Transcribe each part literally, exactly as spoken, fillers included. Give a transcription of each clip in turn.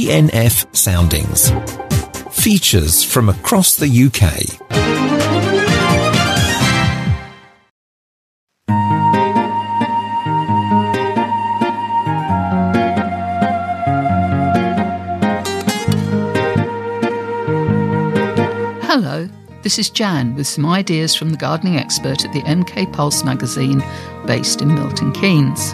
D N F Soundings. Features from across the U K. Hello, this is Jan with some ideas from the gardening expert at the M K Pulse magazine based in Milton Keynes.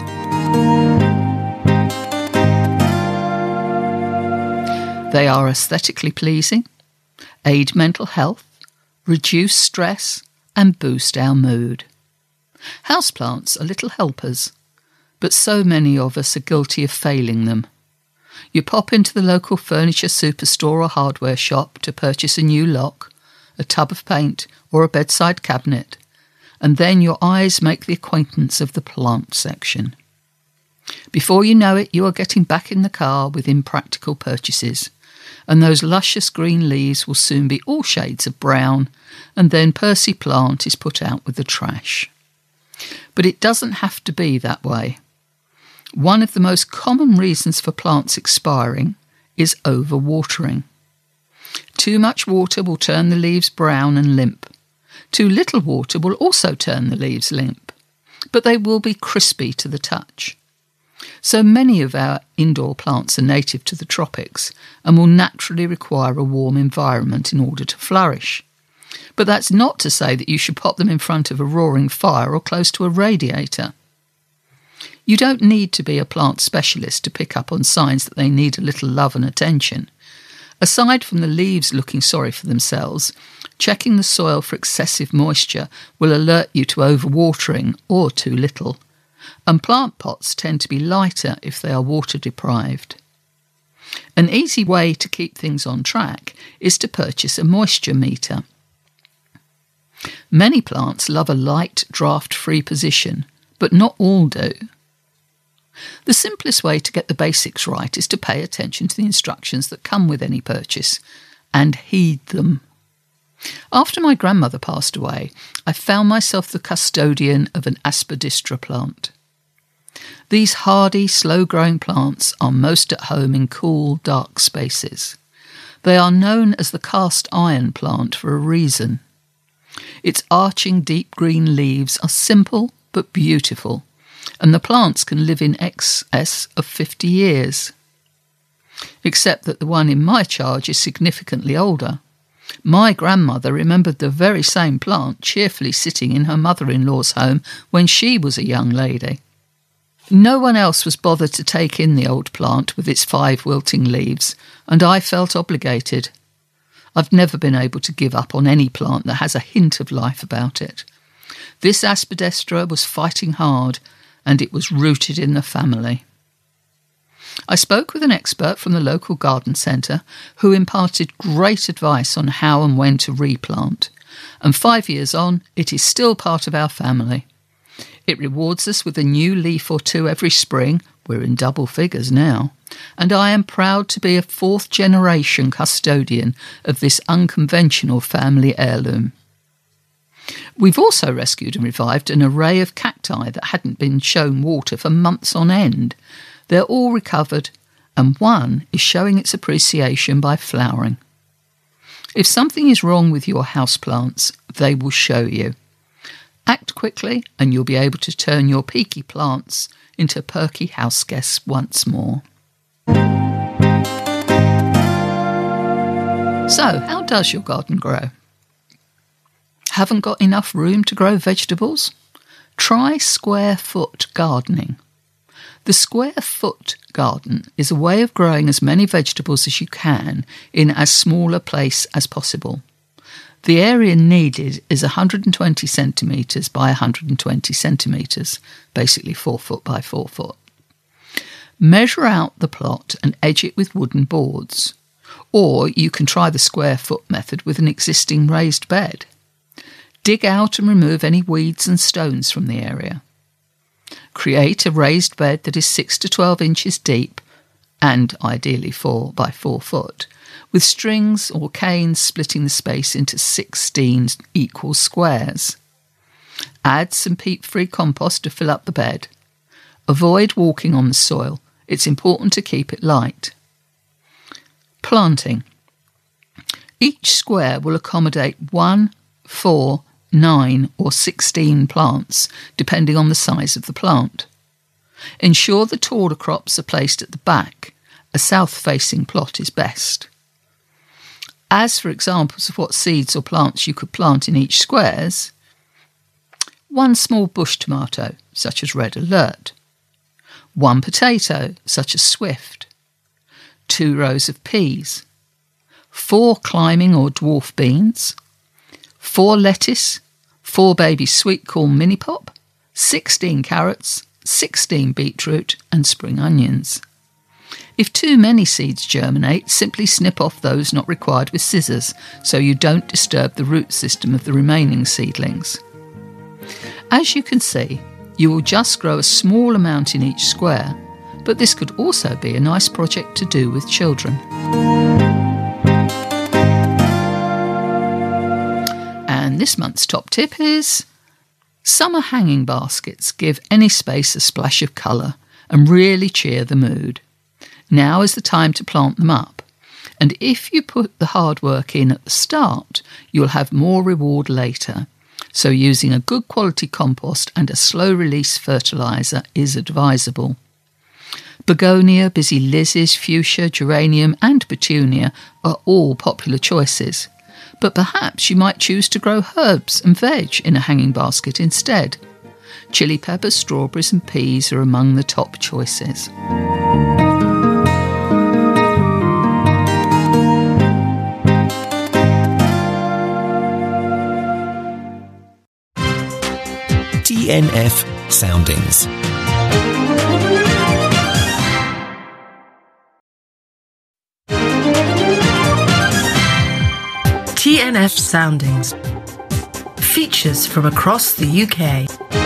They are aesthetically pleasing, aid mental health, reduce stress and boost our mood. Houseplants are little helpers, but so many of us are guilty of failing them. You pop into the local furniture superstore or hardware shop to purchase a new lock, a tub of paint or a bedside cabinet, and then your eyes make the acquaintance of the plant section. Before you know it, you are getting back in the car with impractical purchases, and those luscious green leaves will soon be all shades of brown, and then Percy Plant is put out with the trash. But it doesn't have to be that way. One of the most common reasons for plants expiring is overwatering. Too much water will turn the leaves brown and limp. Too little water will also turn the leaves limp, but they will be crispy to the touch. So many of our indoor plants are native to the tropics and will naturally require a warm environment in order to flourish. But that's not to say that you should pop them in front of a roaring fire or close to a radiator. You don't need to be a plant specialist to pick up on signs that they need a little love and attention. Aside from the leaves looking sorry for themselves, checking the soil for excessive moisture will alert you to overwatering or too little. And plant pots tend to be lighter if they are water deprived. An easy way to keep things on track is to purchase a moisture meter. Many plants love a light, draft-free position, but not all do. The simplest way to get the basics right is to pay attention to the instructions that come with any purchase and heed them. After my grandmother passed away, I found myself the custodian of an aspidistra plant. These hardy, slow-growing plants are most at home in cool, dark spaces. They are known as the cast iron plant for a reason. Its arching deep green leaves are simple but beautiful, and the plants can live in excess of fifty years. Except that the one in my charge is significantly older. My grandmother remembered the very same plant cheerfully sitting in her mother-in-law's home when she was a young lady. No one else was bothered to take in the old plant with its five wilting leaves, and I felt obligated. I've never been able to give up on any plant that has a hint of life about it. This aspidistra was fighting hard, and it was rooted in the family. I spoke with an expert from the local garden centre who imparted great advice on how and when to replant, and five years on, it is still part of our family. It rewards us with a new leaf or two every spring. We're in double figures now, and I am proud to be a fourth generation custodian of this unconventional family heirloom. We've also rescued and revived an array of cacti that hadn't been shown water for months on end. They're all recovered, and one is showing its appreciation by flowering. If something is wrong with your houseplants, they will show you. Act quickly, and you'll be able to turn your peaky plants into perky house guests once more. So, how does your garden grow? Haven't got enough room to grow vegetables? Try square foot gardening. The square foot garden is a way of growing as many vegetables as you can in as small a place as possible. The area needed is one hundred twenty centimetres by one hundred twenty centimetres, basically four foot by four foot. Measure out the plot and edge it with wooden boards, or you can try the square foot method with an existing raised bed. Dig out and remove any weeds and stones from the area. Create a raised bed that is six to twelve inches deep and ideally four by four foot, with strings or canes splitting the space into sixteen equal squares. Add some peat-free compost to fill up the bed. Avoid walking on the soil. It's important to keep it light. Planting. Each square will accommodate one, four, nine or sixteen plants, depending on the size of the plant. Ensure the taller crops are placed at the back. A south-facing plot is best. As for examples of what seeds or plants you could plant in each squares, one small bush tomato, such as Red Alert, one potato, such as Swift, two rows of peas, four climbing or dwarf beans, four lettuce, four baby sweet corn mini pop, sixteen carrots, sixteen beetroot and spring onions. If too many seeds germinate, simply snip off those not required with scissors so you don't disturb the root system of the remaining seedlings. As you can see, you will just grow a small amount in each square, but this could also be a nice project to do with children. And this month's top tip is summer hanging baskets give any space a splash of colour and really cheer the mood. Now is the time to plant them up, and if you put the hard work in at the start, you'll have more reward later. So using a good quality compost and a slow release fertiliser is advisable. Begonia, busy lizzies, fuchsia, geranium and petunia are all popular choices, but perhaps you might choose to grow herbs and veg in a hanging basket instead. Chili peppers, strawberries and peas are among the top choices. T N F Soundings. T N F Soundings. Features from across the U K.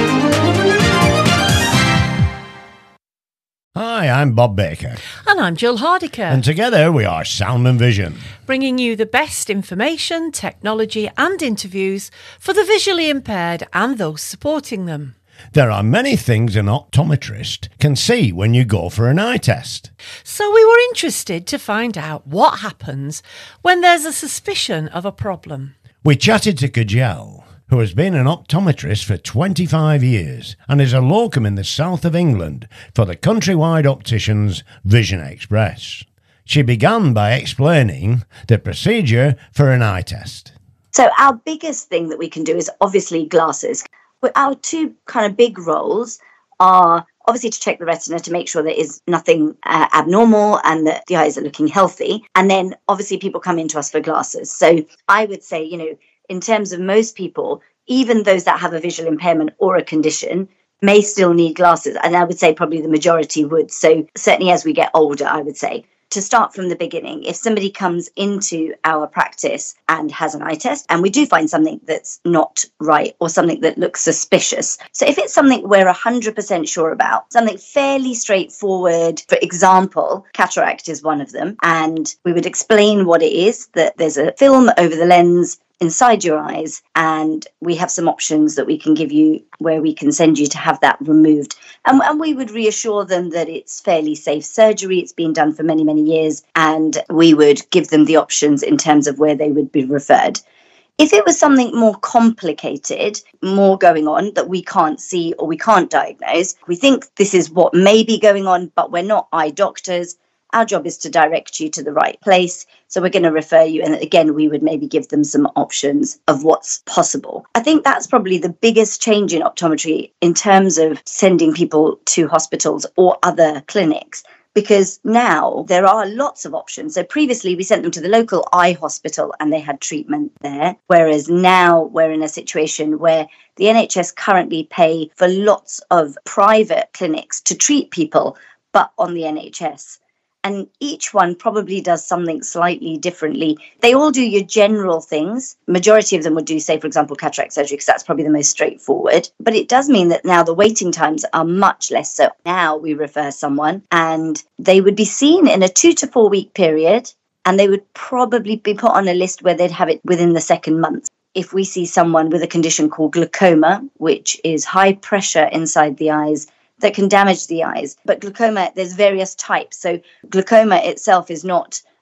Hi, I'm Bob Baker. And I'm Jill Hardiker. And together we are Sound and Vision, bringing you the best information, technology and interviews for the visually impaired and those supporting them. There are many things an optometrist can see when you go for an eye test. So we were interested to find out what happens when there's a suspicion of a problem. We chatted to Kajal, who has been an optometrist for twenty-five years and is a locum in the south of England for the countrywide opticians Vision Express. She began by explaining the procedure for an eye test. So our biggest thing that we can do is obviously glasses. But our two kind of big roles are obviously to check the retina to make sure there is nothing uh, abnormal and that the eyes are looking healthy. And then obviously people come into us for glasses. So I would say, you know, in terms of most people, even those that have a visual impairment or a condition may still need glasses. And I would say probably the majority would. So certainly as we get older, I would say. To start from the beginning, if somebody comes into our practice and has an eye test and we do find something that's not right or something that looks suspicious. So if it's something we're one hundred percent sure about, something fairly straightforward, for example, cataract is one of them, and we would explain what it is, that there's a film over the lens inside your eyes, and we have some options that we can give you where we can send you to have that removed. And, and we would reassure them that it's fairly safe surgery. It's been done for many, many years, and we would give them the options in terms of where they would be referred. If it was something more complicated, more going on that we can't see or we can't diagnose, we think this is what may be going on, but we're not eye doctors. Our job is to direct you to the right place. So we're going to refer you. And again, we would maybe give them some options of what's possible. I think that's probably the biggest change in optometry in terms of sending people to hospitals or other clinics, because now there are lots of options. So previously we sent them to the local eye hospital and they had treatment there. Whereas now we're in a situation where the N H S currently pay for lots of private clinics to treat people, but on the N H S. And each one probably does something slightly differently. They all do your general things. Majority of them would do, say, for example, cataract surgery, because that's probably the most straightforward. But it does mean that now the waiting times are much less. So now we refer someone and they would be seen in a two to four week period, and they would probably be put on a list where they'd have it within the second month. If we see someone with a condition called glaucoma, which is high pressure inside the eyes, that can damage the eyes. But glaucoma, there's various types. So glaucoma itself is not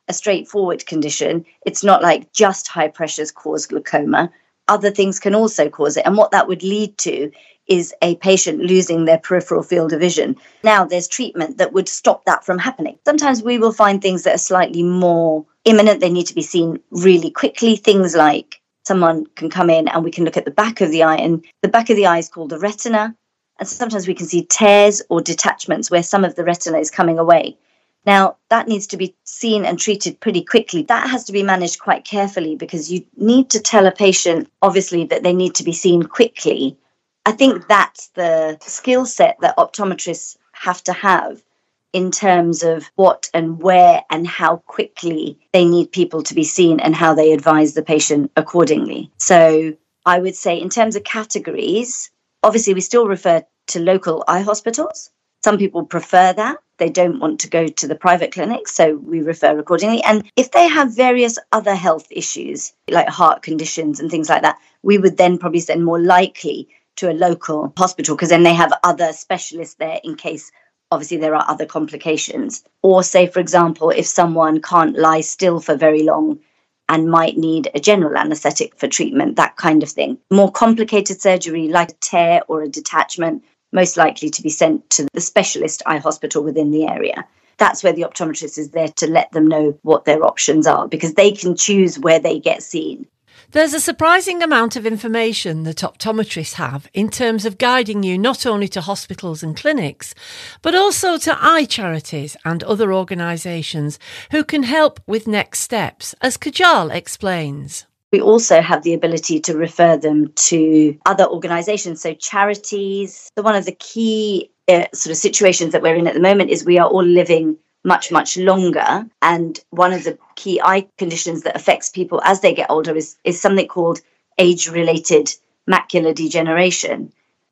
a straightforward condition. It's not like just high pressures cause glaucoma. Other things can also cause it. And what that would lead to is a patient losing their peripheral field of vision. Now, there's treatment that would stop that from happening. Sometimes we will find things that are slightly more imminent. They need to be seen really quickly. Things like someone can come in and we can look at the back of the eye, and the back of the eye is called the retina. And sometimes we can see tears or detachments where some of the retina is coming away. Now, that needs to be seen and treated pretty quickly. That has to be managed quite carefully because you need to tell a patient, obviously, that they need to be seen quickly. I think that's the skill set that optometrists have to have in terms of what and where and how quickly they need people to be seen and how they advise the patient accordingly. So I would say in terms of categories, obviously we still refer to local eye hospitals. Some people prefer that. They don't want to go to the private clinics, so we refer accordingly. And if they have various other health issues, like heart conditions and things like that, we would then probably send more likely to a local hospital because then they have other specialists there in case, obviously, there are other complications. Or say, for example, if someone can't lie still for very long and might need a general anaesthetic for treatment, that kind of thing. More complicated surgery like a tear or a detachment, most likely to be sent to the specialist eye hospital within the area. That's where the optometrist is there to let them know what their options are because they can choose where they get seen. There's a surprising amount of information that optometrists have in terms of guiding you not only to hospitals and clinics, but also to eye charities and other organisations who can help with next steps, as Kajal explains. We also have the ability to refer them to other organisations, so charities. So one of the key uh, sort of situations that we're in at the moment is we are all living much, much longer. And one of the key eye conditions that affects people as they get older is, is something called age-related macular degeneration.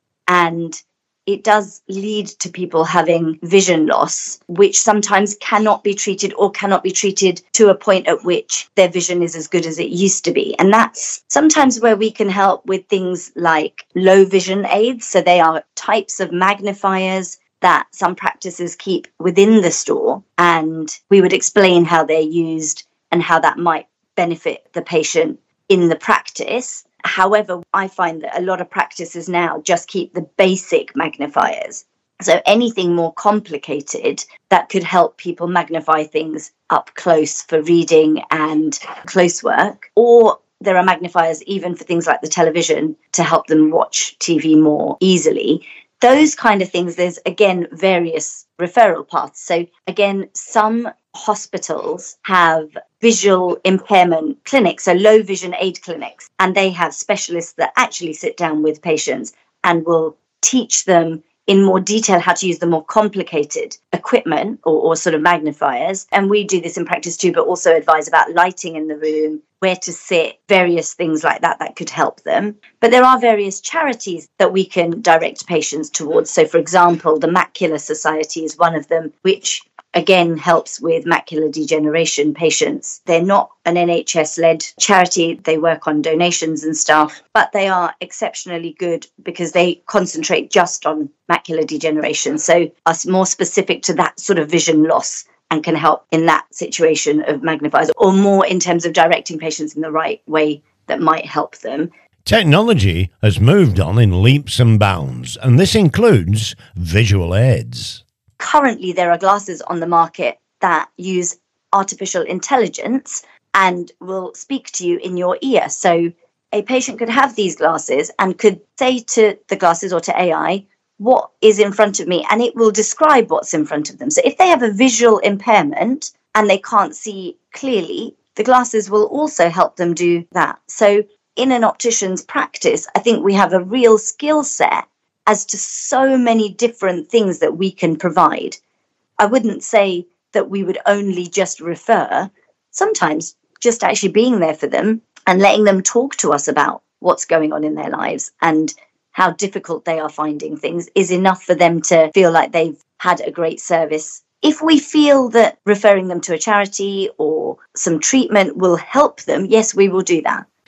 And it does lead to people having vision loss, which sometimes cannot be treated or cannot be treated to a point at which their vision is as good as it used to be. And that's sometimes where we can help with things like low vision aids. So they are types of magnifiers that some practices keep within the store, and we would explain how they're used and how that might benefit the patient in the practice. However, I find that a lot of practices now just keep the basic magnifiers. So anything more complicated that could help people magnify things up close for reading and close work, or there are magnifiers even for things like the television to help them watch T V more easily. Those kind of things, there's, again, various referral paths. So, again, some hospitals have visual impairment clinics, so low vision aid clinics, and they have specialists that actually sit down with patients and will teach them in more detail how to use the more complicated equipment or, or sort of magnifiers. And we do this in practice too, but also advise about lighting in the room, where to sit, various things like that that could help them. But there are various charities that we can direct patients towards. So, for example, the Macular Society is one of them, which again helps with macular degeneration patients. They're not an N H S-led charity. They work on donations and stuff, but they are exceptionally good because they concentrate just on macular degeneration. So are more specific to that sort of vision loss and can help in that situation of magnifiers, or more in terms of directing patients in the right way that might help them. Technology has moved on in leaps and bounds, and this includes visual aids. Currently, there are glasses on the market that use artificial intelligence and will speak to you in your ear. So a patient could have these glasses and could say to the glasses or to A I, what is in front of me, and it will describe what's in front of them. So if they have a visual impairment and they can't see clearly, the glasses will also help them do that. So in an optician's practice, I think we have a real skill set as to so many different things that we can provide. I wouldn't say that we would only just refer. Sometimes just actually being there for them and letting them talk to us about what's going on in their lives and how difficult they are finding things is enough for them to feel like they've had a great service. If we feel that referring them to a charity or some treatment will help them, yes, we will do that.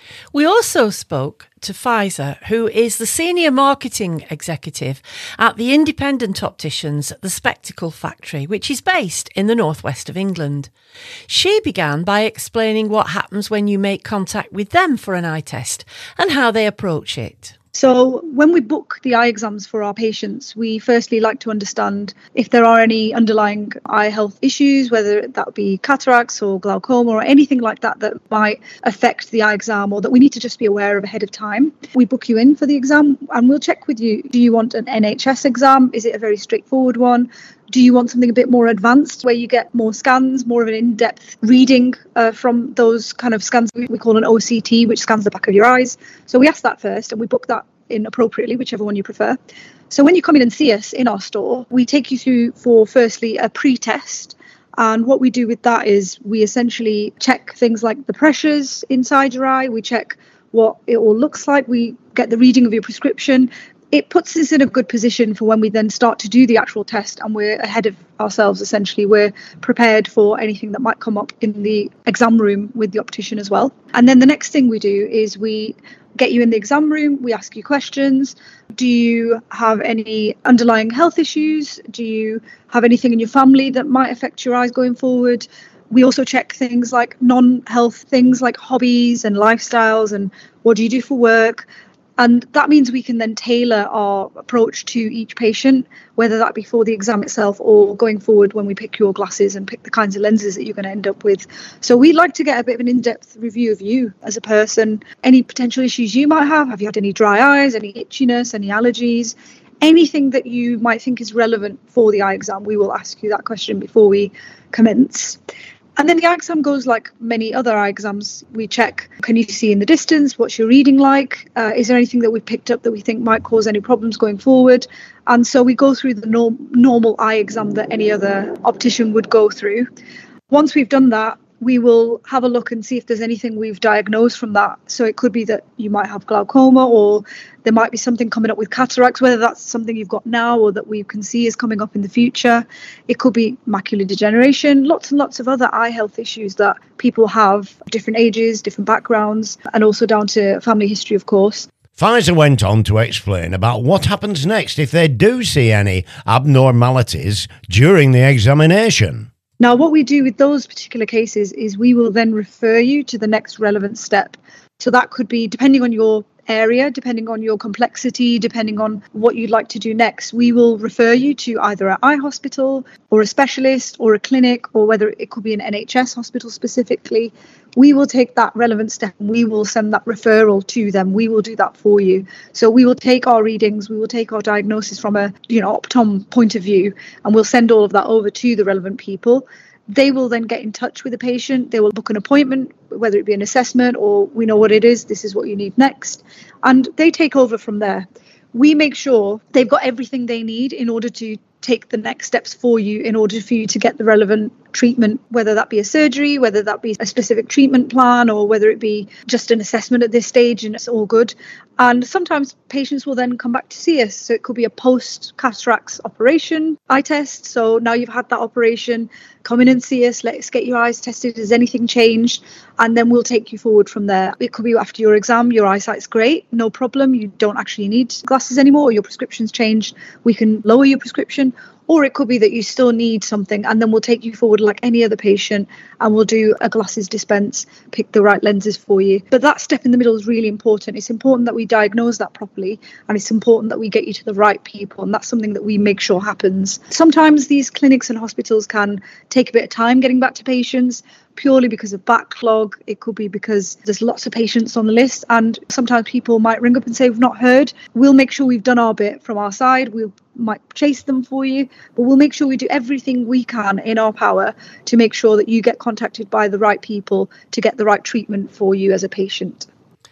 We also spoke to Pfizer, who is the senior marketing executive at the independent opticians at the Spectacle Factory, which is based in the northwest of England. She began by explaining what happens when you make contact with them for an eye test and how they approach it. So when we book the eye exams for our patients, we firstly like to understand if there are any underlying eye health issues, whether that be cataracts or glaucoma or anything like that that might affect the eye exam or that we need to just be aware of ahead of time. We book you in for the exam and we'll check with you. Do you want an N H S exam? Is it a very straightforward one? Do you want something a bit more advanced where you get more scans, more of an in-depth reading uh, from those kind of scans we call an O C T, which scans the back of your eyes? So we ask that first and we book that in appropriately, whichever one you prefer. So when you come in and see us in our store, we take you through for firstly a pre-test. And what we do with that is we essentially check things like the pressures inside your eye. We check what it all looks like. We get the reading of your prescription. It puts us in a good position for when we then start to do the actual test and we're ahead of ourselves, essentially. We're prepared for anything that might come up in the exam room with the optician as well. And then the next thing we do is we get you in the exam room, we ask you questions. Do you have any underlying health issues? Do you have anything in your family that might affect your eyes going forward? We also check things like non-health things like hobbies and lifestyles and what do you do for work? And that means we can then tailor our approach to each patient, whether that be for the exam itself or going forward when we pick your glasses and pick the kinds of lenses that you're going to end up with. So we'd like to get a bit of an in-depth review of you as a person, any potential issues you might have. Have you had any dry eyes, any itchiness, any allergies? Anything that you might think is relevant for the eye exam, we will ask you that question before we commence. And then the eye exam goes like many other eye exams. We check, can you see in the distance? What's your reading like? Uh, is there anything that we've picked up that we think might cause any problems going forward? And so we go through the norm, normal eye exam that any other optician would go through. Once we've done that, we will have a look and see if there's anything we've diagnosed from that. So it could be that you might have glaucoma or there might be something coming up with cataracts, whether that's something you've got now or that we can see is coming up in the future. It could be macular degeneration, lots and lots of other eye health issues that people have, different ages, different backgrounds, and also down to family history, of course. Pfizer went on to explain about what happens next if they do see any abnormalities during the examination. Now, what we do with those particular cases is we will then refer you to the next relevant step. So that could be, depending on your area, depending on your complexity, depending on what you'd like to do next, we will refer you to either an eye hospital or a specialist or a clinic, or whether it could be an N H S hospital specifically. We will take that relevant step and we will send that referral to them. We will do that for you. So we will take our readings, we will take our diagnosis from a, you know, optom point of view, and we'll send all of that over to the relevant people. They will then get in touch with the patient. They will book an appointment, whether it be an assessment or we know what it is, this is what you need next. And they take over from there. We make sure they've got everything they need in order to take the next steps for you, in order for you to get the relevant treatment, whether that be a surgery, whether that be a specific treatment plan, or whether it be just an assessment at this stage, and it's all good. And sometimes patients will then come back to see us. So it could be a post-cataracts operation eye test. So now you've had that operation, come in and see us, let's get your eyes tested. Has anything changed? And then we'll take you forward from there. It could be after your exam, your eyesight's great, no problem. You don't actually need glasses anymore, or your prescription's changed. We can lower your prescription. Or it could be that you still need something, and then we'll take you forward like any other patient and we'll do a glasses dispense, pick the right lenses for you. But that step in the middle is really important. It's important that we diagnose that properly, and it's important that we get you to the right people, and that's something that we make sure happens. Sometimes these clinics and hospitals can take a bit of time getting back to patients, purely because of backlog. It could be because there's lots of patients on the list, and sometimes people might ring up and say we've not heard. We'll make sure we've done our bit from our side. We'll might chase them for you, but we'll make sure we do everything we can in our power to make sure that you get contacted by the right people to get the right treatment for you as a patient.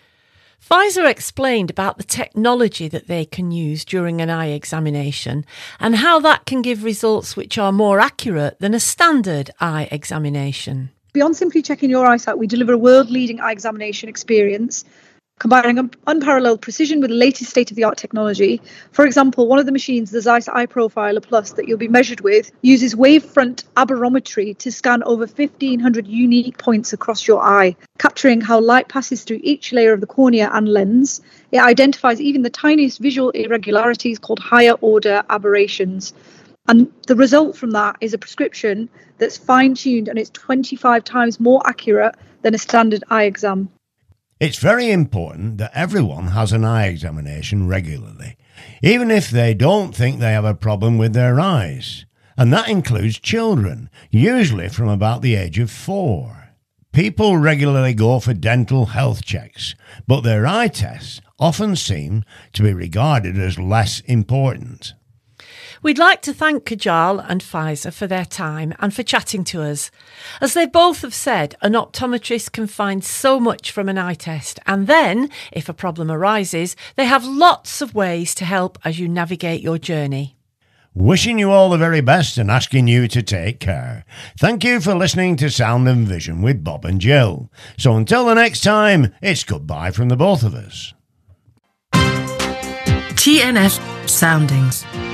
Pfizer explained about the technology that they can use during an eye examination and how that can give results which are more accurate than a standard eye examination. Beyond simply checking your eyesight, we deliver a world-leading eye examination experience combining un- unparalleled precision with the latest state-of-the-art technology. For example, one of the machines, the Zeiss Eye Profiler Plus that you'll be measured with, uses wavefront aberrometry to scan over fifteen hundred unique points across your eye, capturing how light passes through each layer of the cornea and lens. It identifies even the tiniest visual irregularities called higher-order aberrations. And the result from that is a prescription that's fine-tuned and it's twenty-five times more accurate than a standard eye exam. It's very important that everyone has an eye examination regularly, even if they don't think they have a problem with their eyes. And that includes children, usually from about the age of four. People regularly go for dental health checks, but their eye tests often seem to be regarded as less important. We'd like to thank Kajal and Pfizer for their time and for chatting to us. As they both have said, an optometrist can find so much from an eye test, and then, if a problem arises, they have lots of ways to help as you navigate your journey. Wishing you all the very best and asking you to take care. Thank you for listening to Sound and Vision with Bob and Jill. So until the next time, it's goodbye from the both of us. T N F Soundings.